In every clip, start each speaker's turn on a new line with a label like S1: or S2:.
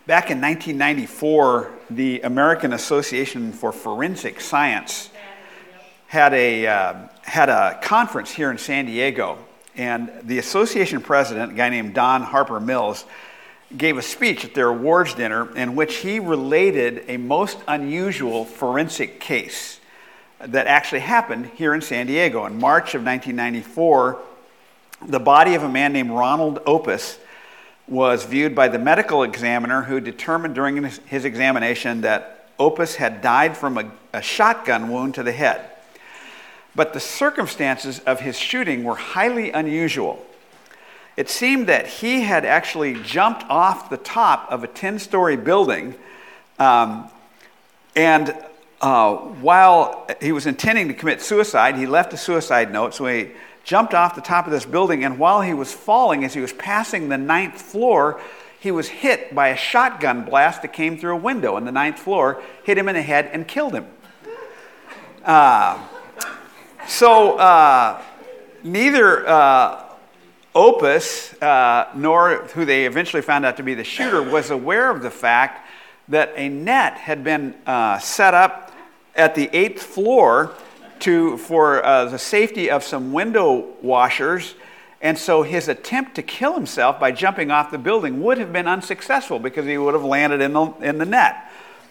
S1: Back in 1994, the American Association for Forensic Science had a conference here in San Diego, and the association president, a guy named Don Harper Mills, gave a speech at their awards dinner in which he related a most unusual forensic case that actually happened here in San Diego. In March of 1994, the body of a man named Ronald Opus was viewed by the medical examiner, who determined during his examination that Opus had died from a shotgun wound to the head. But the circumstances of his shooting were highly unusual. It seemed that he had actually jumped off the top of a 10-story building, and while he was intending to commit suicide, he left a suicide note, so he jumped off the top of this building, and while he was falling, as he was passing the 9th floor, he was hit by a shotgun blast that came through a window on the 9th floor, hit him in the head, and killed him. Neither Opus, nor who they eventually found out to be the shooter, was aware of the fact that a net had been set up at the 8th floor for the safety of some window washers, and so his attempt to kill himself by jumping off the building would have been unsuccessful because he would have landed in the net.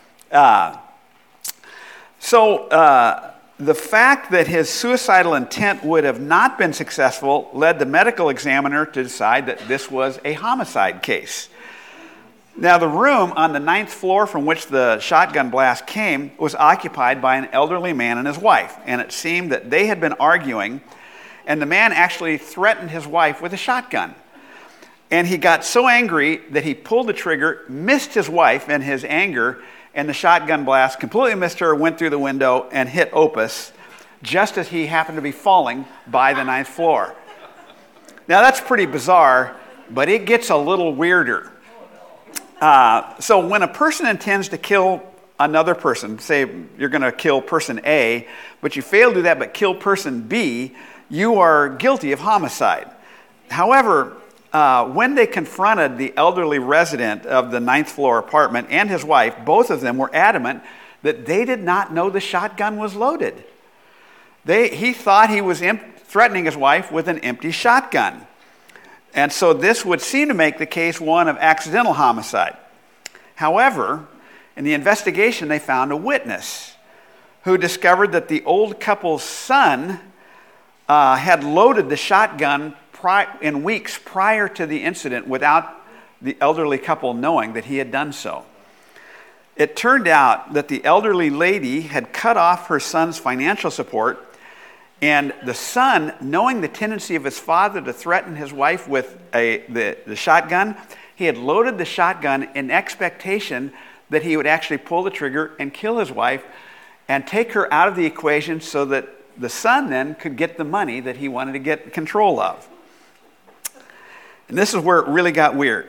S1: The fact that his suicidal intent would have not been successful led the medical examiner to decide that this was a homicide case. Now, the room on the 9th floor from which the shotgun blast came was occupied by an elderly man and his wife, and it seemed that they had been arguing, and the man actually threatened his wife with a shotgun. And he got so angry that he pulled the trigger, missed his wife in his anger, and the shotgun blast completely missed her, went through the window, and hit Opus, just as he happened to be falling by the 9th floor. Now, that's pretty bizarre, but it gets a little weirder. So when a person intends to kill another person, say you're going to kill person A, but you fail to do that but kill person B, you are guilty of homicide. However, when they confronted the elderly resident of the 9th floor apartment and his wife, both of them were adamant that they did not know the shotgun was loaded. He thought he was threatening his wife with an empty shotgun. And so this would seem to make the case one of accidental homicide. However, in the investigation, they found a witness who discovered that the old couple's son had loaded the shotgun in weeks prior to the incident without the elderly couple knowing that he had done so. It turned out that the elderly lady had cut off her son's financial support, and the son, knowing the tendency of his father to threaten his wife with the shotgun, he had loaded the shotgun in expectation that he would actually pull the trigger and kill his wife and take her out of the equation so that the son then could get the money that he wanted to get control of. And this is where it really got weird.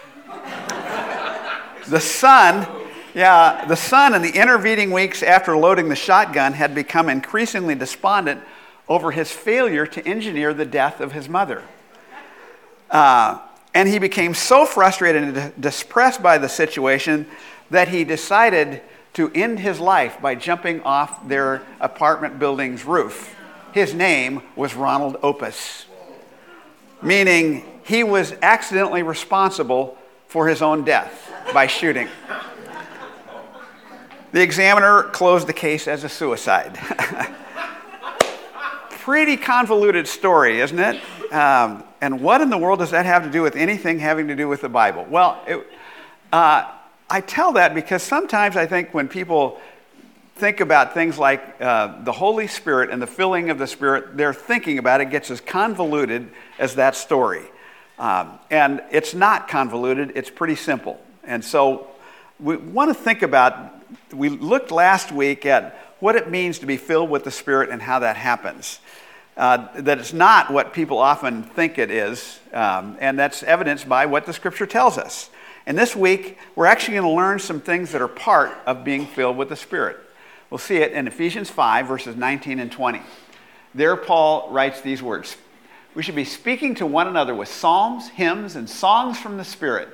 S1: The son in the intervening weeks after loading the shotgun had become increasingly despondent over his failure to engineer the death of his mother. And he became so frustrated and depressed by the situation that he decided to end his life by jumping off their apartment building's roof. His name was Ronald Opus, meaning he was accidentally responsible for his own death by shooting. The examiner closed the case as a suicide. Pretty convoluted story, isn't it? And what in the world does that have to do with anything having to do with the Bible? Well, I tell that because sometimes I think when people think about things like the Holy Spirit and the filling of the Spirit, their thinking about it gets as convoluted as that story. And it's not convoluted, it's pretty simple. And so we want to think about, we looked last week at what it means to be filled with the Spirit and how that happens. That it's not what people often think it is, and that's evidenced by what the Scripture tells us. And this week, we're actually going to learn some things that are part of being filled with the Spirit. We'll see it in Ephesians 5, verses 19 and 20. There, Paul writes these words: "We should be speaking to one another with psalms, hymns, and songs from the Spirit,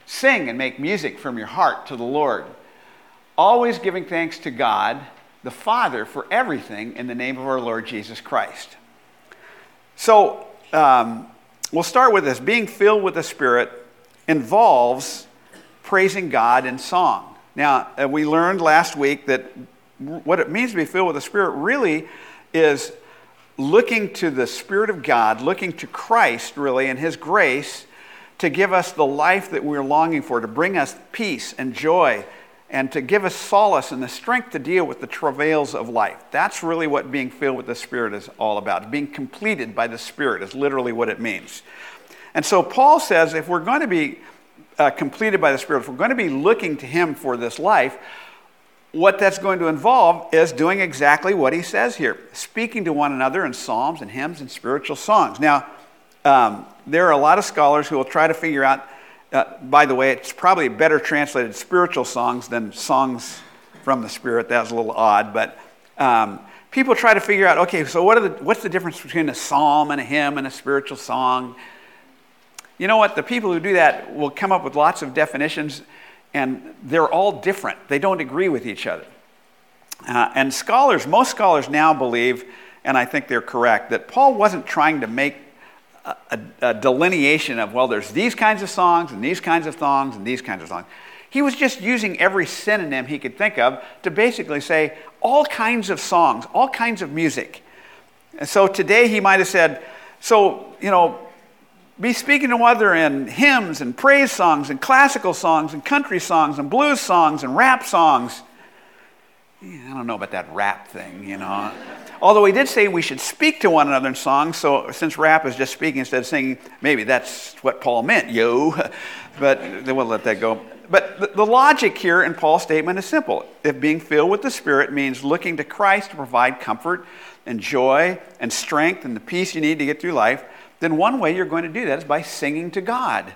S1: Sing and make music from your heart to the Lord, always giving thanks to God, the Father, for everything in the name of our Lord Jesus Christ. So we'll start with this. Being filled with the Spirit involves praising God in song. Now, we learned last week that what it means to be filled with the Spirit really is looking to the Spirit of God, looking to Christ really and His grace to give us the life that we're longing for, to bring us peace and joy, and to give us solace and the strength to deal with the travails of life. That's really what being filled with the Spirit is all about. Being completed by the Spirit is literally what it means. And so Paul says if we're going to be completed by the Spirit, if we're going to be looking to Him for this life, what that's going to involve is doing exactly what he says here, speaking to one another in psalms and hymns and spiritual songs. Now, there are a lot of scholars who will try to figure out, by the way, it's probably better translated spiritual songs than songs from the Spirit. That was a little odd, but people try to figure out, okay, so what's the difference between a psalm and a hymn and a spiritual song? You know what? The people who do that will come up with lots of definitions, and they're all different. They don't agree with each other. And most scholars now believe, and I think they're correct, that Paul wasn't trying to make a delineation of, well, there's these kinds of songs and these kinds of songs and these kinds of songs. He was just using every synonym he could think of to basically say all kinds of songs, all kinds of music. And so today he might have said, be speaking to one another in hymns and praise songs and classical songs and country songs and blues songs and rap songs. I don't know about that rap thing, Although he did say we should speak to one another in songs, so since rap is just speaking instead of singing, maybe that's what Paul meant, but we'll let that go. But the logic here in Paul's statement is simple. If being filled with the Spirit means looking to Christ to provide comfort and joy and strength and the peace you need to get through life, then one way you're going to do that is by singing to God.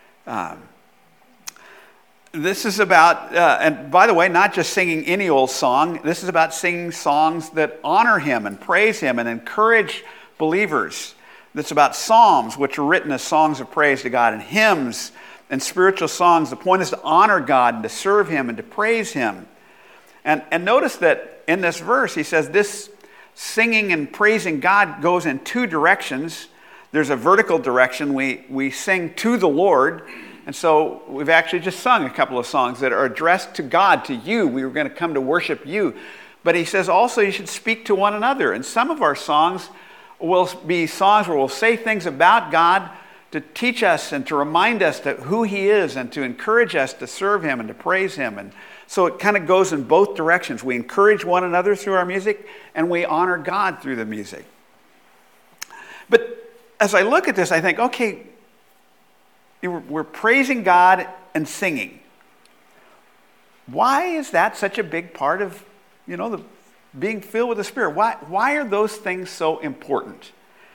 S1: This is about, and by the way, not just singing any old song. This is about singing songs that honor Him and praise Him and encourage believers. It's about psalms, which are written as songs of praise to God, and hymns and spiritual songs. The point is to honor God and to serve Him and to praise Him. And notice that in this verse, he says this singing and praising God goes in two directions. There's a vertical direction. We sing to the Lord. And so we've actually just sung a couple of songs that are addressed to God, to you. We were going to come to worship you. But he says also you should speak to one another. And some of our songs will be songs where we'll say things about God to teach us and to remind us that who He is and to encourage us to serve Him and to praise Him. And so it kind of goes in both directions. We encourage one another through our music, and we honor God through the music. But as I look at this, I think, okay, we're praising God and singing. Why is that such a big part of, the being filled with the Spirit? Why are those things so important?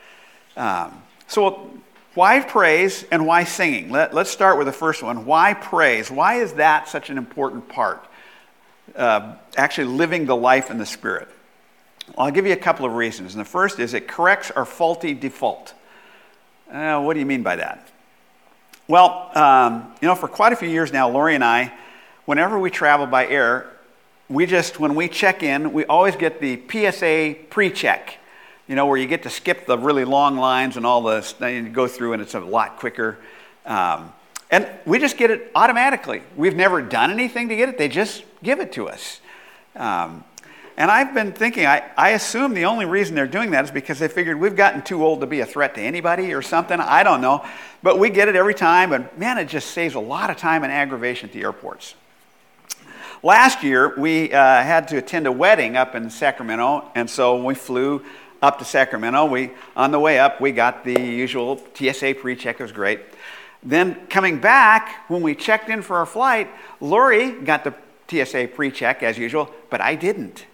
S1: So why praise and why singing? Let's start with the first one. Why praise? Why is that such an important part? Actually living the life in the Spirit. Well, I'll give you a couple of reasons. And the first is it corrects our faulty default. What do you mean by that? Well, for quite a few years now, Lori and I, whenever we travel by air, when we check in, we always get the PSA pre-check, where you get to skip the really long lines and all this, and you go through and it's a lot quicker. And we just get it automatically. We've never done anything to get it. They just give it to us. And I've been thinking, I assume the only reason they're doing that is because they figured we've gotten too old to be a threat to anybody or something. I don't know. But we get it every time, and man, it just saves a lot of time and aggravation at the airports. Last year, we had to attend a wedding up in Sacramento, and so we flew up to Sacramento. On the way up, we got the usual TSA pre-check. It was great. Then coming back, when we checked in for our flight, Lori got the TSA pre-check as usual, but I didn't.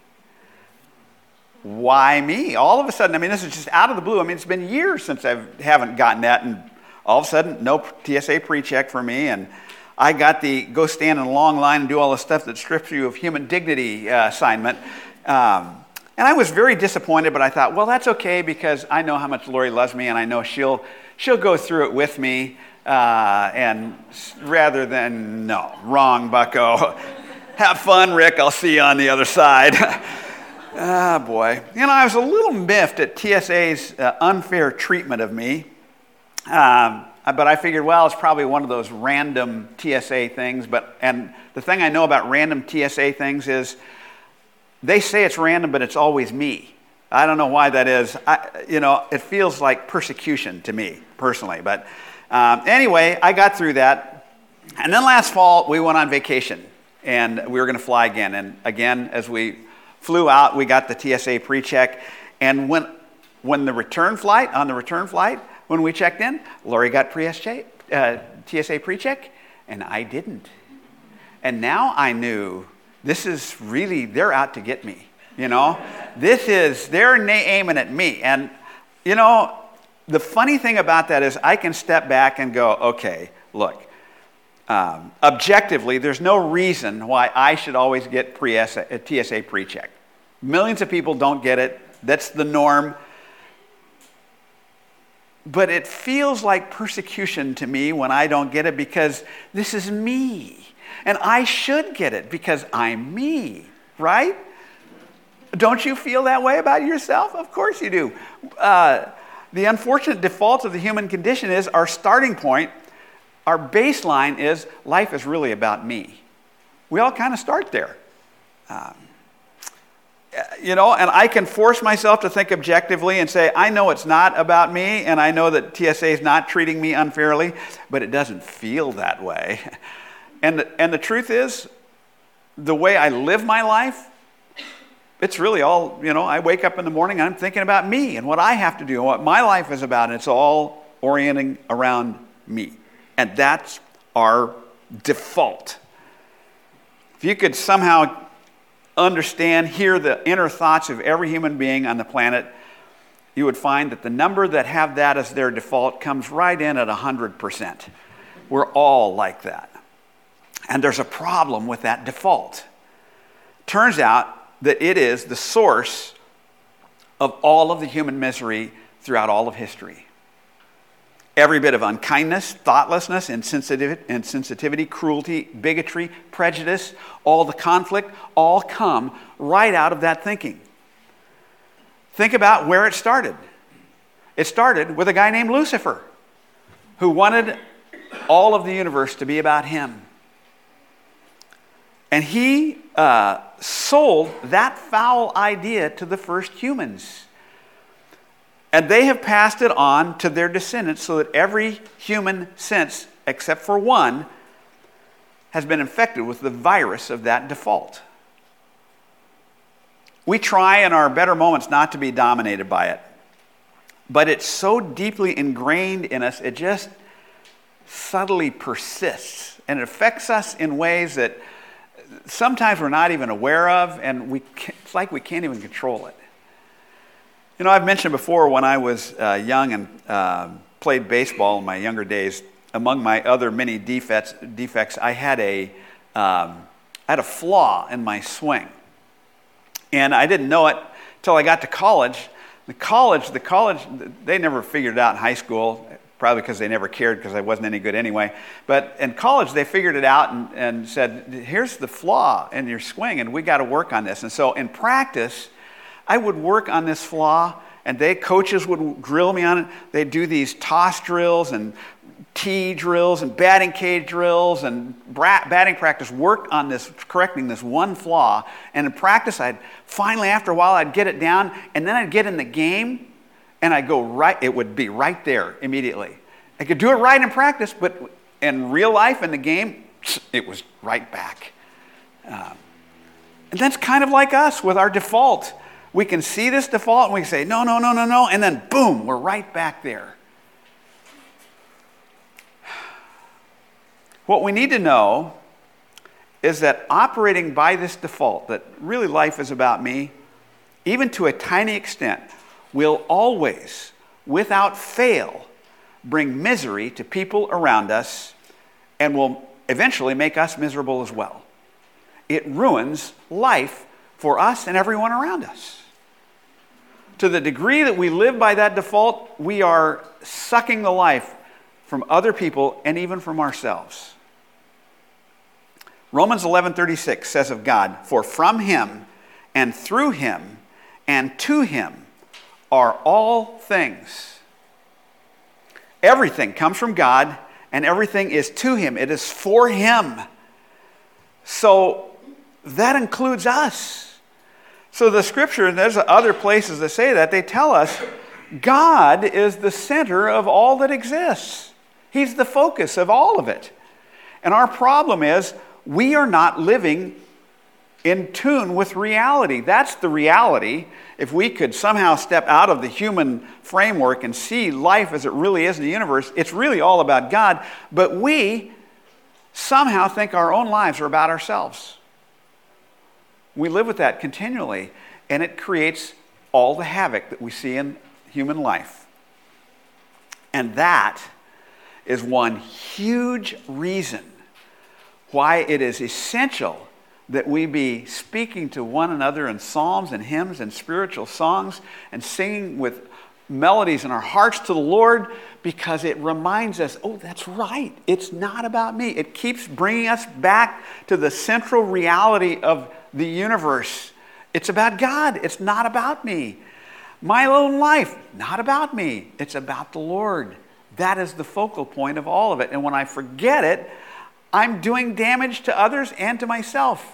S1: Why me? All of a sudden, this is just out of the blue. It's been years since I haven't gotten that, and all of a sudden, no TSA pre-check for me, and I got the go stand in a long line and do all the stuff that strips you of human dignity assignment. And I was very disappointed, but I thought, well, that's okay because I know how much Lori loves me, and I know she'll go through it with me. and rather than, no, wrong, bucko. Have fun, Rick. I'll see you on the other side. Ah, boy. You know, I was a little miffed at TSA's unfair treatment of me. But I figured, well, it's probably one of those random TSA things. And the thing I know about random TSA things is they say it's random, but it's always me. I don't know why that is. It feels like persecution to me, personally. But anyway, I got through that. And then last fall, we went on vacation. And we were going to fly again. And again, as we flew out, we got the TSA pre-check. And when on the return flight, when we checked in, Lori got TSA pre-check, and I didn't. And now I knew this is really, they're out to get me, you know. They're aiming at me. And, you know, the funny thing about that is I can step back and go, okay, look, objectively, there's no reason why I should always get TSA pre-check. Millions of people don't get it. That's the norm. But it feels like persecution to me when I don't get it because this is me. And I should get it because I'm me, right? Don't you feel that way about yourself? Of course you do. The unfortunate default of the human condition is our starting point, our baseline is life is really about me. We all kind of start there. And I can force myself to think objectively and say, I know it's not about me, and I know that TSA is not treating me unfairly, but it doesn't feel that way. And the truth is, the way I live my life, it's really all, I wake up in the morning, I'm thinking about me and what I have to do and what my life is about, and it's all orienting around me. And that's our default. If you could somehow hear the inner thoughts of every human being on the planet, you would find that the number that have that as their default comes right in at 100%. We're all like that. And there's a problem with that default. Turns out that it is the source of all of the human misery throughout all of history. Every bit of unkindness, thoughtlessness, insensitivity, cruelty, bigotry, prejudice, all the conflict, all come right out of that thinking. Think about where it started. It started with a guy named Lucifer, who wanted all of the universe to be about him. And he sold that foul idea to the first humans. And they have passed it on to their descendants so that every human since, except for one, has been infected with the virus of that default. We try in our better moments not to be dominated by it. But it's so deeply ingrained in us, it just subtly persists. And it affects us in ways that sometimes we're not even aware of, and it's like we can't even control it. I've mentioned before when I was young and played baseball in my younger days, among my other many defects, I had a flaw in my swing. And I didn't know it until I got to college. The college, they never figured it out in high school, probably because they never cared because I wasn't any good anyway. But in college, they figured it out and said, here's the flaw in your swing, and we got to work on this. And so in practice, I would work on this flaw, and coaches would grill me on it. They'd do these toss drills and tee drills and batting cage drills and batting practice, worked on this, correcting this one flaw. And in practice, after a while, I'd get it down, and then I'd get in the game, and I'd go right, it would be right there immediately. I could do it right in practice, but in real life, in the game, it was right back. And that's kind of like us with our default. We can see this default and we can say, no, and then boom, we're right back there. What we need to know is that operating by this default, that really life is about me, even to a tiny extent, will always, without fail, bring misery to people around us and will eventually make us miserable as well. It ruins life for us and everyone around us. To the degree that we live by that default, we are sucking the life from other people, and even from ourselves. Romans 11:36 says of God, "For from him and through him and to him are all things." Everything comes from God, and everything is to him. It is for him. So that includes us. So the scripture, and there's other places that say that, they tell us God is the center of all that exists. He's the focus of all of it. And our problem is we are not living in tune with reality. That's the reality. If we could somehow step out of the human framework and see life as it really is in the universe, it's really all about God. But we somehow think our own lives are about ourselves. We live with that continually, and it creates all the havoc that we see in human life. And that is one huge reason why it is essential that we be speaking to one another in psalms and hymns and spiritual songs and singing with melodies in our hearts to the Lord, because it reminds us, oh, that's right, it's not about me. It keeps bringing us back to the central reality of the universe. It's about God. It's not about me. My own life, not about me. It's about the Lord. That is the focal point of all of it. And when I forget it, I'm doing damage to others and to myself.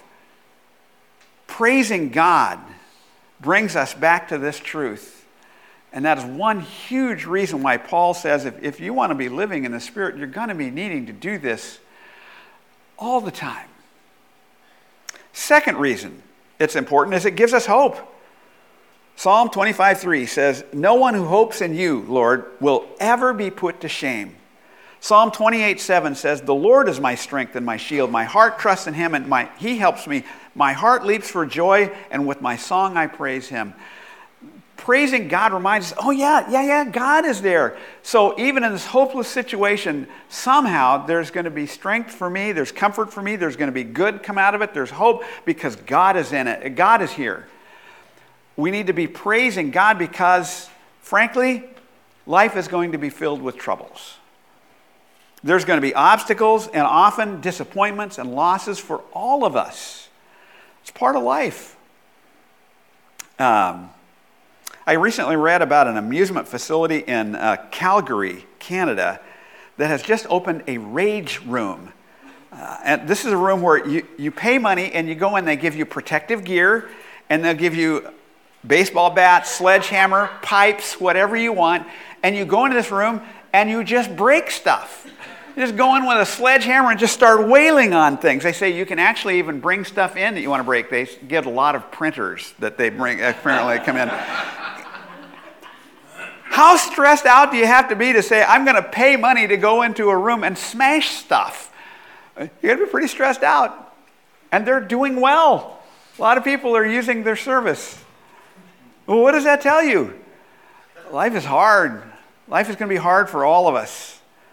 S1: Praising God brings us back to this truth. And that is one huge reason why Paul says if you want to be living in the Spirit, you're going to be needing to do this all the time. Second reason it's important is it gives us hope. Psalm 25:3 says, "No one who hopes in you, Lord, will ever be put to shame." Psalm 28:7 says, "The Lord is my strength and my shield. My heart trusts in him, and he helps me. My heart leaps for joy, and with my song I praise him." Praising God reminds us, oh yeah, God is there. So even in this hopeless situation, somehow there's going to be strength for me, there's comfort for me, there's going to be good come out of it, there's hope because God is in it. God is here. We need to be praising God because, frankly, life is going to be filled with troubles. There's going to be obstacles and often disappointments and losses for all of us. It's part of life. I recently read about an amusement facility in Calgary, Canada, that has just opened a rage room. And this is a room where you pay money and you go in, they give you protective gear, and they'll give you baseball bats, sledgehammer, pipes, whatever you want, and you go into this room and you just break stuff. You just go in with a sledgehammer and just start wailing on things. They say you can actually even bring stuff in that you want to break. They get a lot of printers that they bring, apparently come in. How stressed out do you have to be to say, I'm going to pay money to go into a room and smash stuff? You're going to be pretty stressed out. And they're doing well. A lot of people are using their service. Well, what does that tell you? Life is hard. Life is going to be hard for all of us.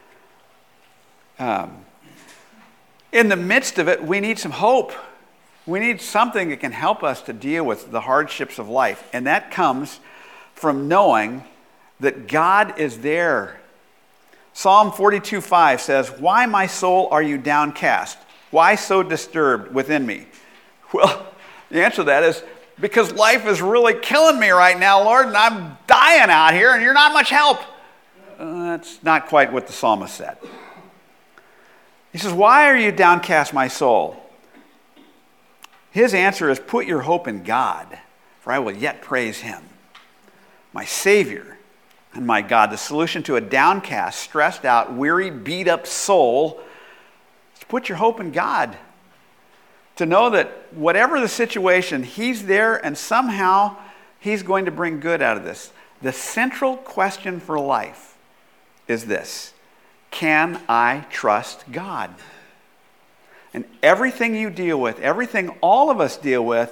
S1: In the midst of it, we need some hope. We need something that can help us to deal with the hardships of life. And that comes from knowing that God is there. Psalm 42:5 says, "Why, my soul, are you downcast? Why so disturbed within me?" Well, the answer to that is because life is really killing me right now, Lord, and I'm dying out here, and you're not much help. That's not quite what the psalmist said. He says, "Why are you downcast, my soul?" His answer is, "Put your hope in God, for I will yet praise him, my Savior and my God." The solution to a downcast, stressed out, weary, beat up soul is to put your hope in God. To know that whatever the situation, he's there and somehow he's going to bring good out of this. The central question for life is this: can I trust God? And everything you deal with, everything all of us deal with,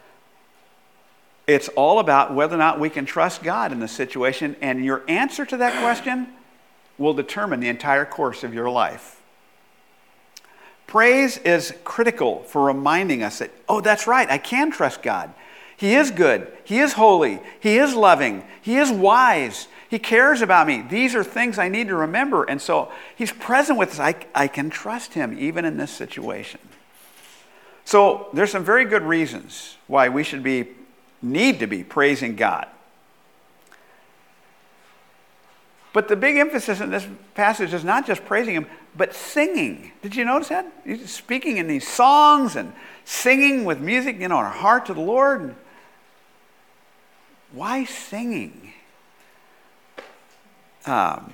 S1: it's all about whether or not we can trust God in the situation, and your answer to that question will determine the entire course of your life. Praise is critical for reminding us that, oh, that's right, I can trust God. He is good. He is holy. He is loving. He is wise. He cares about me. These are things I need to remember. And so he's present with us. I can trust him even in this situation. So there's some very good reasons why we need to be praising God. But the big emphasis in this passage is not just praising him, but singing. Did you notice that? He's speaking in these songs and singing with music, in our heart to the Lord. Why singing? Some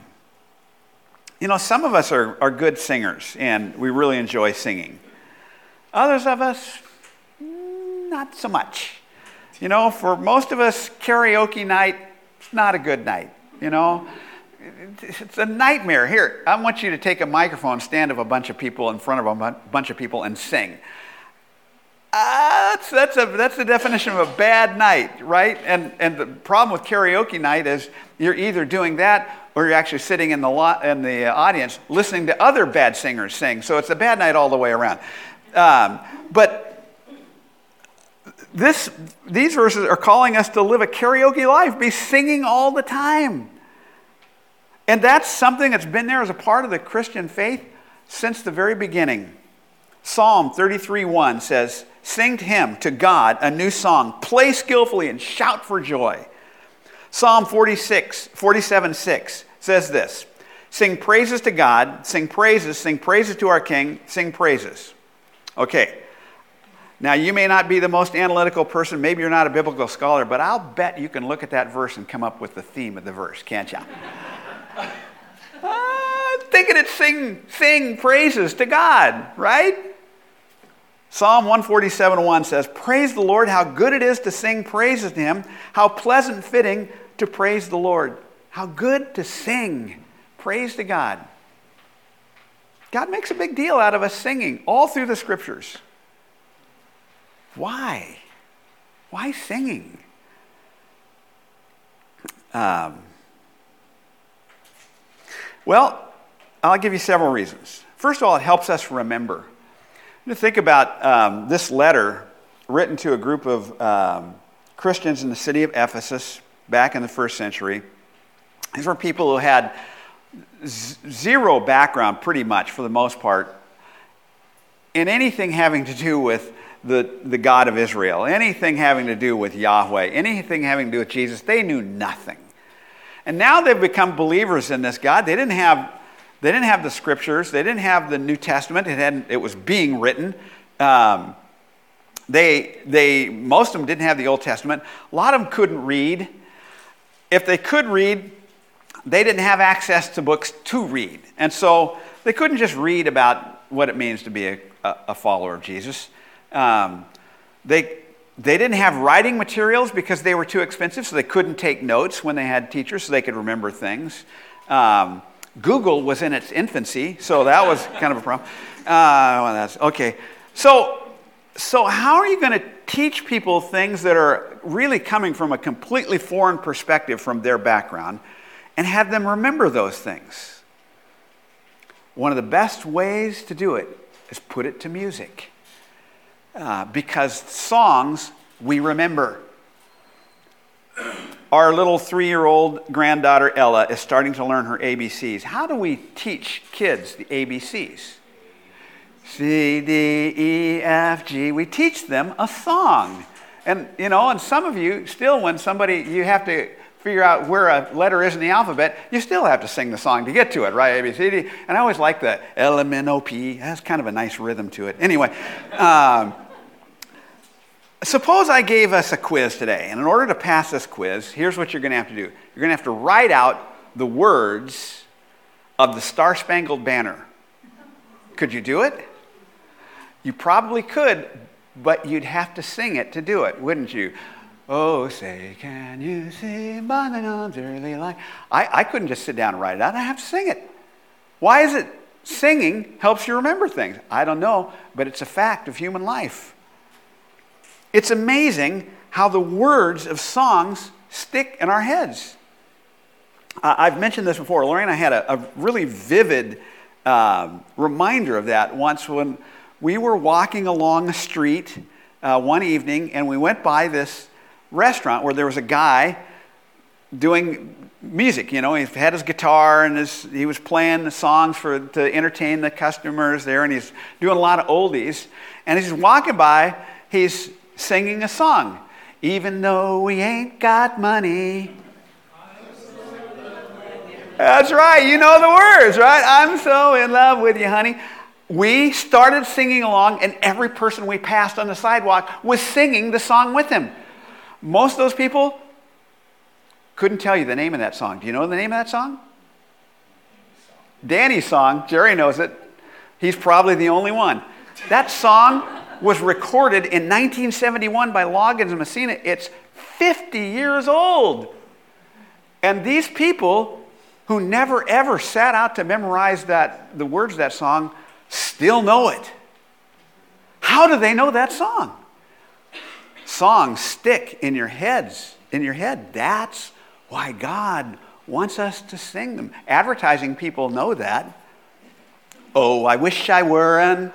S1: of us are good singers, and we really enjoy singing. Others of us, not so much. For most of us, karaoke night is not a good night, It's a nightmare. Here, I want you to take a microphone, stand of a bunch of people in front of a bunch of people and sing. That's the definition of a bad night, right? And the problem with karaoke night is you're either doing that or you're actually sitting in the audience listening to other bad singers sing. So it's a bad night all the way around. But these verses are calling us to live a karaoke life, be singing all the time. And that's something that's been there as a part of the Christian faith since the very beginning. Psalm 33:1 says, "Sing to him, to God, a new song. Play skillfully and shout for joy." Psalm 47:6 says this, "Sing praises to God, sing praises to our King, sing praises." Okay, now you may not be the most analytical person, maybe you're not a biblical scholar, but I'll bet you can look at that verse and come up with the theme of the verse, can't you? Thinking it's sing praises to God, right? Psalm 147:1 says, "Praise the Lord, how good it is to sing praises to him, how pleasant and fitting to praise the Lord." How good to sing praise to God. God makes a big deal out of us singing all through the scriptures. Why? Why singing? Well, I'll give you several reasons. First of all, it helps us remember. You think about this letter written to a group of Christians in the city of Ephesus back in the first century. These were people who had zero background, pretty much, for the most part, in anything having to do with the God of Israel, anything having to do with Yahweh, anything having to do with Jesus. They knew nothing. And now they've become believers in this God. They didn't have the scriptures. They didn't have the New Testament. It was being written. Most of them didn't have the Old Testament. A lot of them couldn't read. If they could read, they didn't have access to books to read. And so they couldn't just read about what it means to be a follower of Jesus. They didn't have writing materials because they were too expensive, so they couldn't take notes when they had teachers so they could remember things. Google was in its infancy, so that was kind of a problem. Okay. So how are you going to teach people things that are really coming from a completely foreign perspective from their background and have them remember those things? One of the best ways to do it is put it to music. Because songs we remember. Our little 3-year-old granddaughter Ella is starting to learn her ABCs. How do we teach kids the ABCs? C, D, E, F, G. We teach them a song. And some of you still, when you have to figure out where a letter is in the alphabet, you still have to sing the song to get to it, right? A, B, C, D. And I always like the L, M, N, O, P. That's kind of a nice rhythm to it. Anyway, suppose I gave us a quiz today, and in order to pass this quiz, here's what you're going to have to do. You're going to have to write out the words of the Star-Spangled Banner. Could you do it? You probably could, but you'd have to sing it to do it, wouldn't you? Oh, say, can you see by the dawn's early light? I couldn't just sit down and write it out. I have to sing it. Why is it singing helps you remember things? I don't know, but it's a fact of human life. It's amazing how the words of songs stick in our heads. I've mentioned this before. Lori and I had a really vivid reminder of that once when we were walking along a street one evening, and we went by this restaurant where there was a guy doing music. He had his guitar and he was playing the songs to entertain the customers there, and he's doing a lot of oldies. And as he's walking by, he's singing a song. Even though we ain't got money. That's right. You know the words, right? I'm so in love with you, honey. We started singing along, and every person we passed on the sidewalk was singing the song with him. Most of those people couldn't tell you the name of that song. Do you know the name of that song? Danny's song. Jerry knows it. He's probably the only one. That song was recorded in 1971 by Loggins and Messina. It's 50 years old. And these people who never ever sat out to memorize the words of that song still know it. How do they know that song? Songs stick in your head. That's why God wants us to sing them. Advertising people know that. Oh, I wish I were an...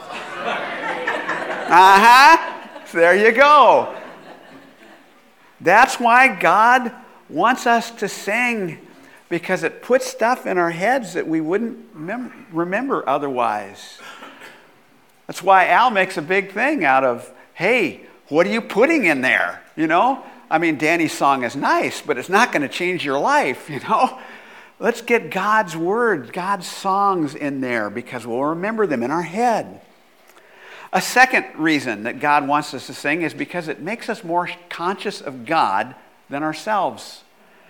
S1: There you go. That's why God wants us to sing, because it puts stuff in our heads that we wouldn't remember otherwise. That's why Al makes a big thing out of, hey, what are you putting in there? Danny's song is nice, but it's not going to change your life, Let's get God's word, God's songs in there, because we'll remember them in our head. A second reason that God wants us to sing is because it makes us more conscious of God than ourselves.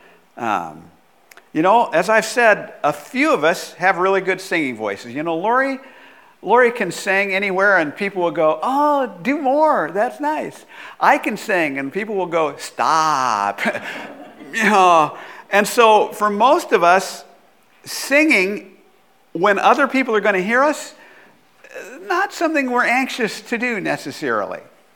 S1: As I've said, a few of us have really good singing voices. Lori can sing anywhere and people will go, oh, do more, that's nice. I can sing and people will go, stop. And so for most of us, singing when other people are going to hear us, not something we're anxious to do necessarily.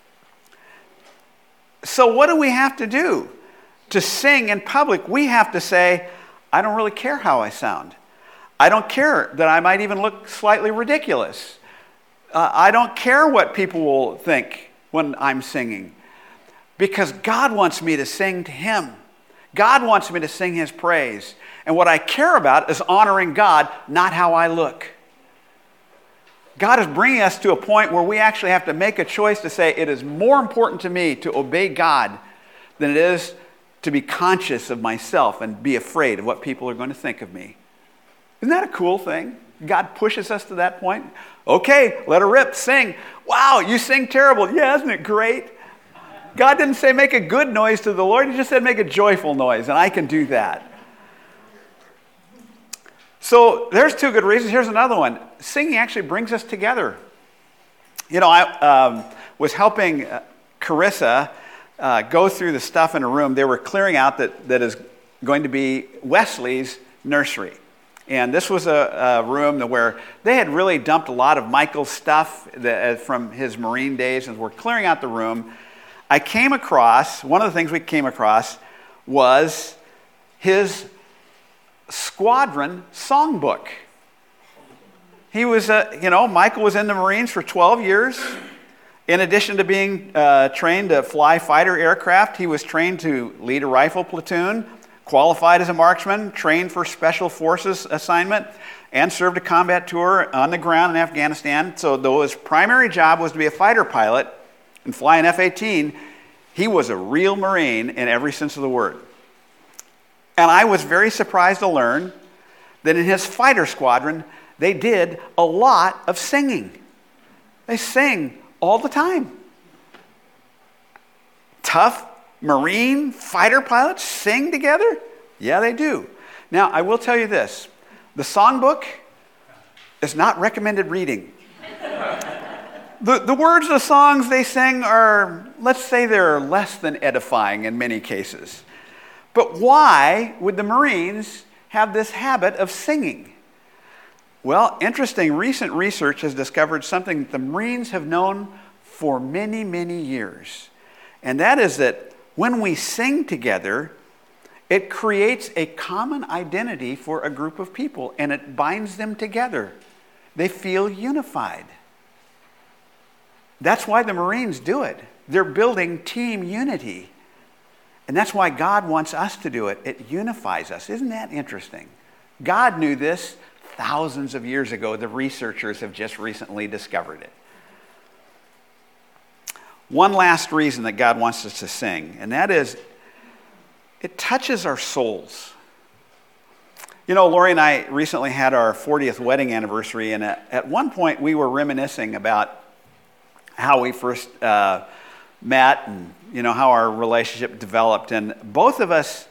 S1: So what do we have to do? To sing in public, we have to say, I don't really care how I sound. I don't care that I might even look slightly ridiculous. I don't care what people will think when I'm singing, because God wants me to sing to Him. God wants me to sing His praise. And what I care about is honoring God, not how I look. God is bringing us to a point where we actually have to make a choice to say, it is more important to me to obey God than it is to be conscious of myself and be afraid of what people are going to think of me. Isn't that a cool thing? God pushes us to that point. Okay, let her rip, sing. Wow, you sing terrible. Yeah, isn't it great? God didn't say make a good noise to the Lord. He just said make a joyful noise, and I can do that. So there's two good reasons. Here's another one. Singing actually brings us together. I was helping Carissa go through the stuff in a room. They were clearing out that is going to be Wesley's nursery. And this was a room where they had really dumped a lot of Michael's stuff from his Marine days, and were clearing out the room. One of the things we came across was his squadron songbook. He was, Michael was in the Marines for 12 years. In addition to being trained to fly fighter aircraft, he was trained to lead a rifle platoon, qualified as a marksman, trained for special forces assignment, and served a combat tour on the ground in Afghanistan. So though his primary job was to be a fighter pilot and fly an F-18, he was a real Marine in every sense of the word. And I was very surprised to learn that in his fighter squadron, they did a lot of singing. They sang all the time. Tough Marine fighter pilots sing together? Yeah, they do. Now, I will tell you this. The songbook is not recommended reading. The words of the songs they sing are, let's say they're less than edifying in many cases. But why would the Marines have this habit of singing? Well, interesting, recent research has discovered something that the Marines have known for many, many years. And that is that when we sing together, it creates a common identity for a group of people, and it binds them together. They feel unified. That's why the Marines do it. They're building team unity. And that's why God wants us to do it. It unifies us. Isn't that interesting? God knew this thousands of years ago. The researchers have just recently discovered it. One last reason that God wants us to sing, and that is it touches our souls. You know, Lori and I recently had our 40th wedding anniversary, and at one point we were reminiscing about how we first met and, you know, how our relationship developed. And both of us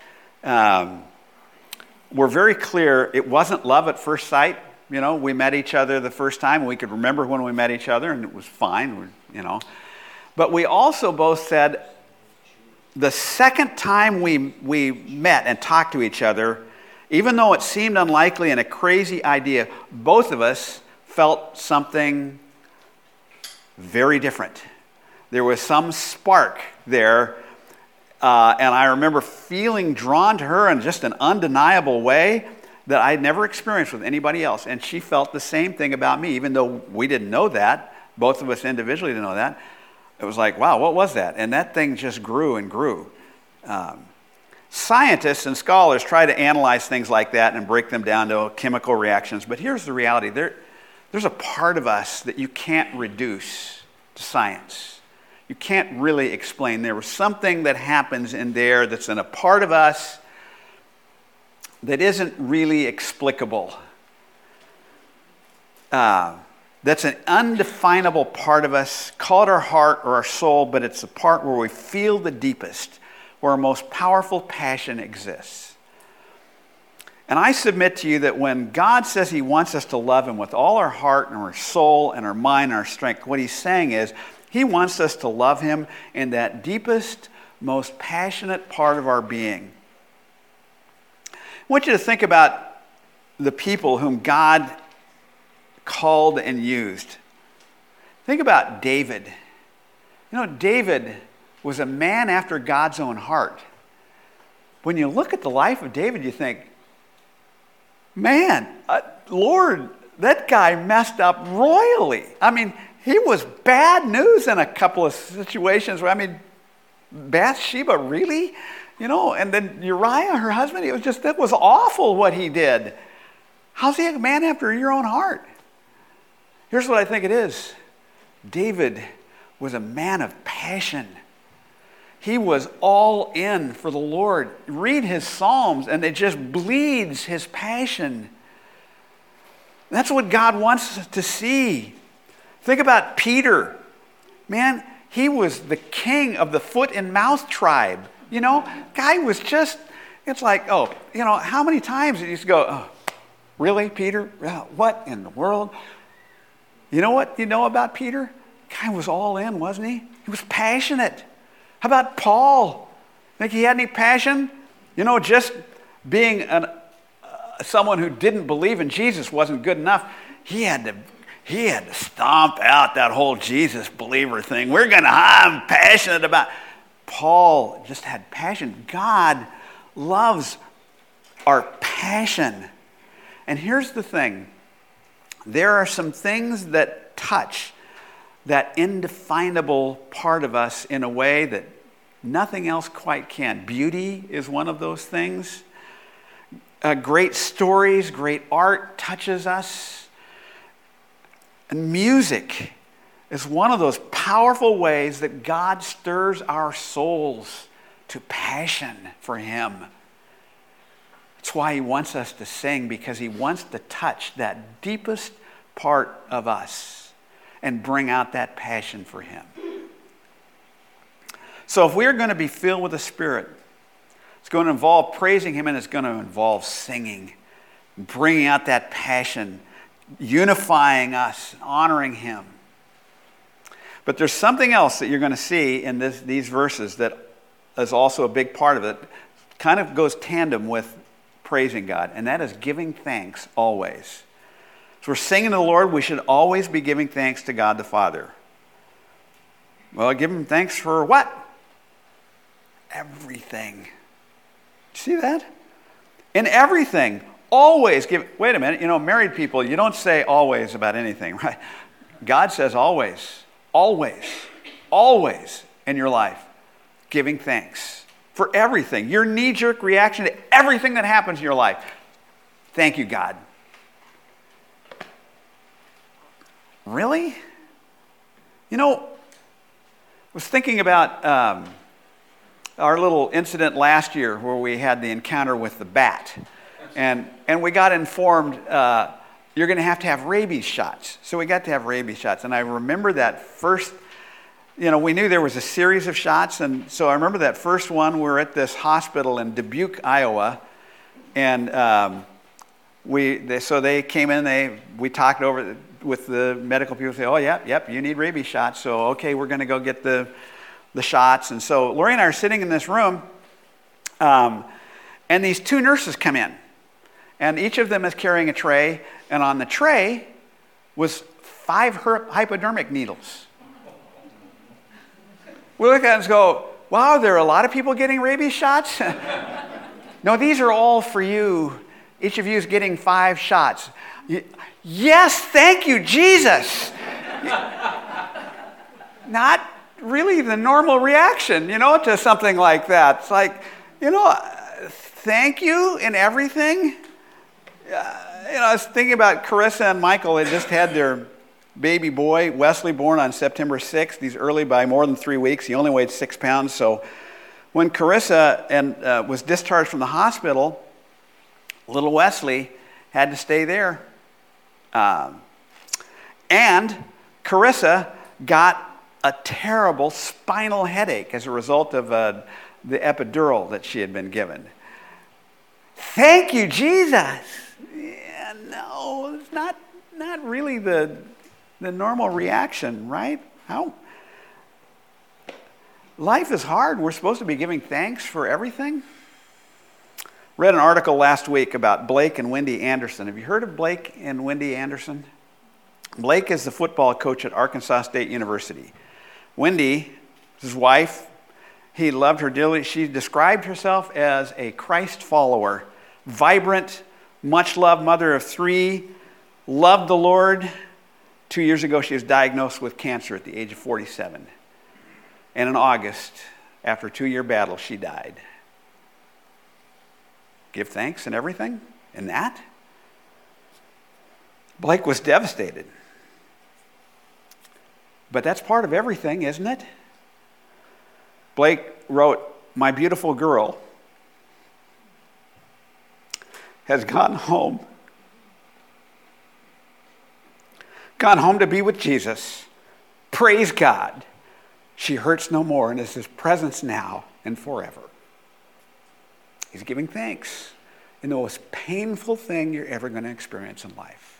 S1: were very clear it wasn't love at first sight. You know, we met each other the first time, and we could remember when we met each other, and it was fine, you know. But we also both said the second time we met and talked to each other, even though it seemed unlikely and a crazy idea, both of us felt something very different. There was some spark there, and I remember feeling drawn to her in just an undeniable way that I had never experienced with anybody else. And she felt the same thing about me, even though we didn't know that. Both of us individually didn't know that. It was like, wow, what was that? And that thing just grew and grew. Scientists and scholars try to analyze things like that and break them down to chemical reactions. But here's the reality. There's a part of us that you can't reduce to science. You can't really explain. There was something that happens in there that's in a part of us that isn't really explicable. That's an undefinable part of us. Call it our heart or our soul, but it's the part where we feel the deepest, where our most powerful passion exists. And I submit to you that when God says he wants us to love him with all our heart and our soul and our mind and our strength, what he's saying is he wants us to love him in that deepest, most passionate part of our being. I want you to think about the people whom God called and used. Think about David. You know, David was a man after God's own heart. When you look at the life of David, you think, man, Lord, that guy messed up royally. I mean, he was bad news in a couple of situations where, I mean, Bathsheba, really? You know, and then Uriah, her husband, that was awful what he did. How's he a man after your own heart? Here's what I think it is. David was a man of passion. He was all in for the Lord. Read his Psalms, and it just bleeds his passion. That's what God wants us to see. Think about Peter. Man, he was the king of the foot and mouth tribe. You know, guy was just, it's like, oh, you know, how many times did you just go, oh, really, Peter? What in the world? You know what you know about Peter? Guy was all in, wasn't he? He was passionate. How about Paul? Think he had any passion? You know, just being someone who didn't believe in Jesus wasn't good enough. He had to stomp out that whole Jesus believer thing. I'm passionate about. Paul just had passion. God loves our passion. And here's the thing. There are some things that touch that indefinable part of us in a way that nothing else quite can. Beauty is one of those things. Great stories, great art touches us. And music is one of those powerful ways that God stirs our souls to passion for him. That's why he wants us to sing, because he wants to touch that deepest part of us and bring out that passion for him. So if we're going to be filled with the Spirit, it's going to involve praising him, and it's going to involve singing, bringing out that passion, unifying us, honoring him. But there's something else that you're going to see in these verses that is also a big part of it. Kind of goes tandem with praising God, and that is giving thanks always. So we're singing to the Lord, we should always be giving thanks to God the Father. Well, give him thanks for what? Everything. See that? In everything. Always give. Wait a minute. You know, married people, you don't say always about anything, right? God says always. Always. Always in your life. Giving thanks. for everything. Your knee-jerk reaction to everything that happens in your life. Thank you, God. Really? You know, I was thinking about our little incident last year where we had the encounter with the bat. And we got informed you're going to have rabies shots. So we got to have rabies shots. And I remember that first, we knew there was a series of shots. And so I remember that first one. We were at this hospital in Dubuque, Iowa. And so they came in, we talked over with the medical people, say, oh, yep, you need rabies shots. So, okay, we're going to go get the shots. And so Lori and I are sitting in this room, and these two nurses come in. And each of them is carrying a tray, and on the tray was 5 hypodermic needles. We look at it and go, wow, there are a lot of people getting rabies shots? No, these are all for you. Each of you is getting 5 shots. Yes, thank you, Jesus. Not really the normal reaction, to something like that. It's like, thank you in everything. I was thinking about Carissa and Michael. They just had their baby boy, Wesley, born on September 6th. He's early by more than 3 weeks. He only weighed 6 pounds. So when Carissa was discharged from the hospital, little Wesley had to stay there. And Carissa got a terrible spinal headache as a result of the epidural that she had been given. Thank you, Jesus. Yeah, no, it's not really the normal reaction, right? Life is hard. We're supposed to be giving thanks for everything. Read an article last week about Blake and Wendy Anderson. Have you heard of Blake and Wendy Anderson? Blake is the football coach at Arkansas State University. Wendy, his wife, he loved her dearly. She described herself as a Christ follower, vibrant, much-loved mother of 3, loved the Lord. 2 years ago, she was diagnosed with cancer at the age of 47. And in August, after a 2-year battle, she died. Give thanks and everything in that? Blake was devastated. But that's part of everything, isn't it? Blake wrote, "My beautiful girl has gone home to be with Jesus. Praise God. She hurts no more and is His presence now and forever." He's giving thanks in the most painful thing you're ever going to experience in life.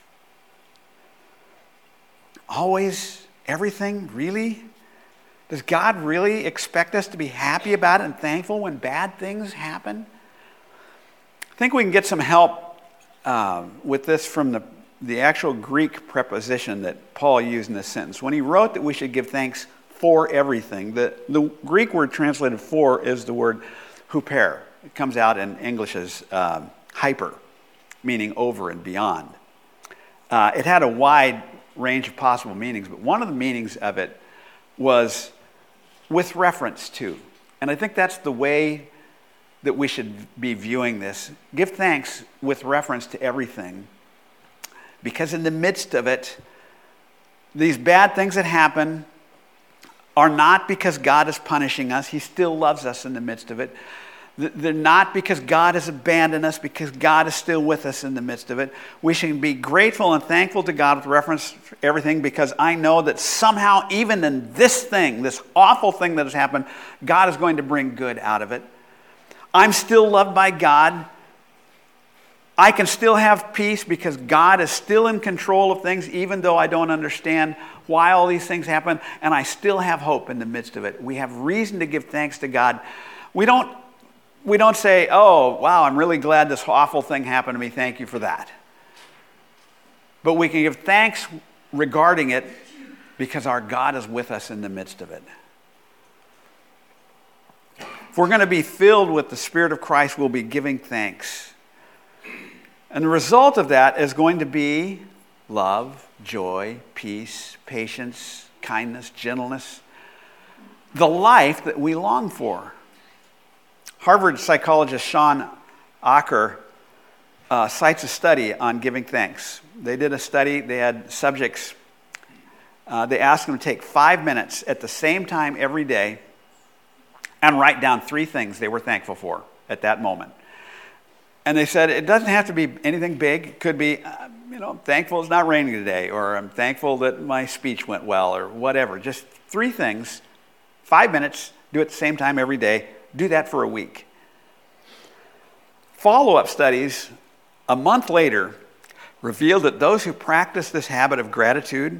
S1: Always, everything, really? Does God really expect us to be happy about it and thankful when bad things happen? I think we can get some help with this from the actual Greek preposition that Paul used in this sentence. When he wrote that we should give thanks for everything, the Greek word translated for is the word huper. It comes out in English as hyper, meaning over and beyond. It had a wide range of possible meanings, but one of the meanings of it was with reference to. And I think that's the way that we should be viewing this. Give thanks with reference to everything. Because in the midst of it, these bad things that happen are not because God is punishing us. He still loves us in the midst of it. They're not because God has abandoned us, because God is still with us in the midst of it. We should be grateful and thankful to God with reference to everything, because I know that somehow, even in this thing, this awful thing that has happened, God is going to bring good out of it. I'm still loved by God. I can still have peace because God is still in control of things, even though I don't understand why all these things happen, and I still have hope in the midst of it. We have reason to give thanks to God. We don't say, oh, wow, I'm really glad this awful thing happened to me. Thank you for that. But we can give thanks regarding it because our God is with us in the midst of it. If we're going to be filled with the Spirit of Christ, we'll be giving thanks. And the result of that is going to be love, joy, peace, patience, kindness, gentleness. The life that we long for. Harvard psychologist Sean Acker cites a study on giving thanks. They did a study. They had subjects. They asked them to take 5 minutes at the same time every day and write down 3 things they were thankful for at that moment. And they said it doesn't have to be anything big. It could be, I'm thankful it's not raining today, or I'm thankful that my speech went well, or whatever. Just 3 things, 5 minutes, do it at the same time every day. Do that for a week. Follow-up studies a month later revealed that those who practiced this habit of gratitude,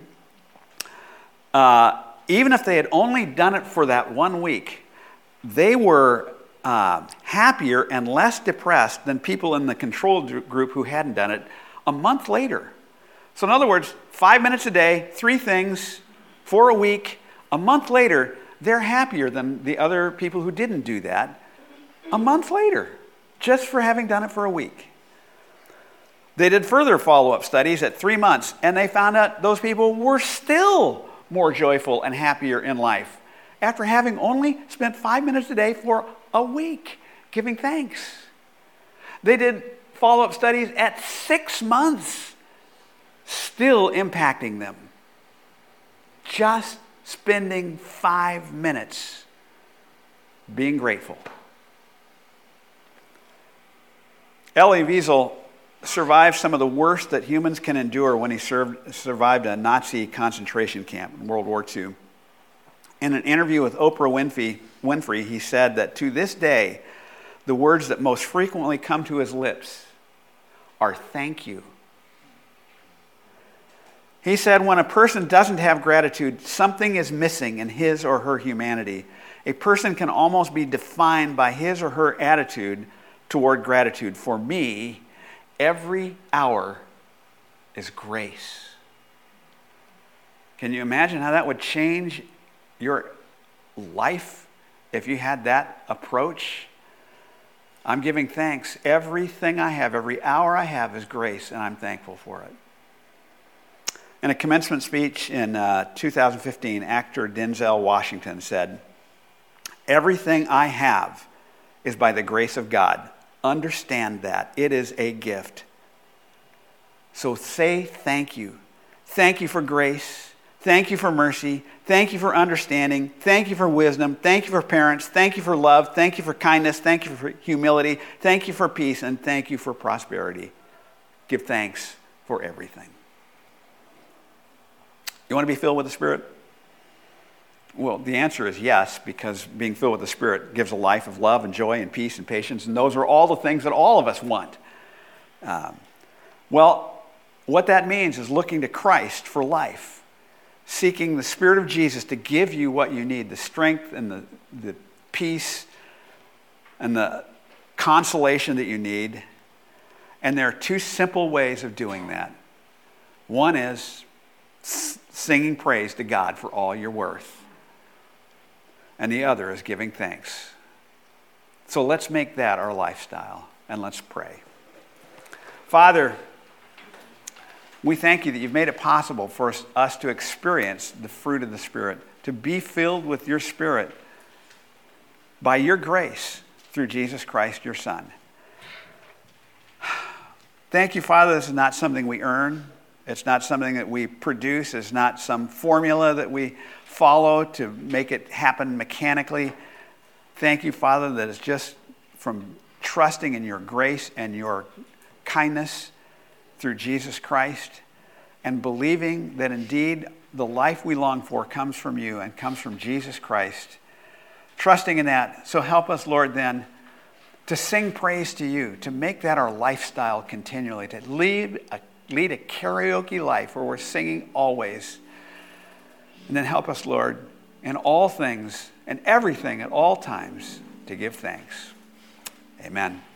S1: even if they had only done it for that 1 week, they were happier and less depressed than people in the control group who hadn't done it a month later. So in other words, 5 minutes a day, 3 things for a week. A month later, they're happier than the other people who didn't do that a month later, just for having done it for a week. They did further follow-up studies at 3 months, and they found out those people were still more joyful and happier in life after having only spent 5 minutes a day for a week giving thanks. They did follow-up studies at 6 months, still impacting them. Just spending 5 minutes being grateful. Elie Wiesel survived some of the worst that humans can endure when he survived a Nazi concentration camp in World War II. In an interview with Oprah Winfrey, he said that to this day, the words that most frequently come to his lips are thank you. He said when a person doesn't have gratitude, something is missing in his or her humanity. A person can almost be defined by his or her attitude toward gratitude. For me, every hour is grace. Can you imagine how that would change your life if you had that approach? I'm giving thanks. Everything I have, every hour I have is grace, and I'm thankful for it. In a commencement speech in 2015, actor Denzel Washington said, "Everything I have is by the grace of God. Understand that. It is a gift. So say thank you. Thank you for grace. Thank you for mercy. Thank you for understanding. Thank you for wisdom. Thank you for parents. Thank you for love. Thank you for kindness. Thank you for humility. Thank you for peace. And thank you for prosperity." Give thanks for everything. You want to be filled with the Spirit? Well, the answer is yes, because being filled with the Spirit gives a life of love and joy and peace and patience, and those are all the things that all of us want. What that means is looking to Christ for life, seeking the Spirit of Jesus to give you what you need, the strength and the peace and the consolation that you need. And there are 2 simple ways of doing that. One is singing praise to God for all you're worth. And the other is giving thanks. So let's make that our lifestyle, and let's pray. Father, we thank you that you've made it possible for us to experience the fruit of the Spirit, to be filled with your Spirit by your grace through Jesus Christ, your Son. Thank you, Father, this is not something we earn. It's not something that we produce. It's not some formula that we follow to make it happen mechanically. Thank you, Father, that it's just from trusting in your grace and your kindness through Jesus Christ and believing that indeed the life we long for comes from you and comes from Jesus Christ. Trusting in that. So help us, Lord, then, to sing praise to you, to make that our lifestyle continually, to lead a karaoke life where we're singing always. And then help us, Lord, in all things and everything at all times to give thanks. Amen.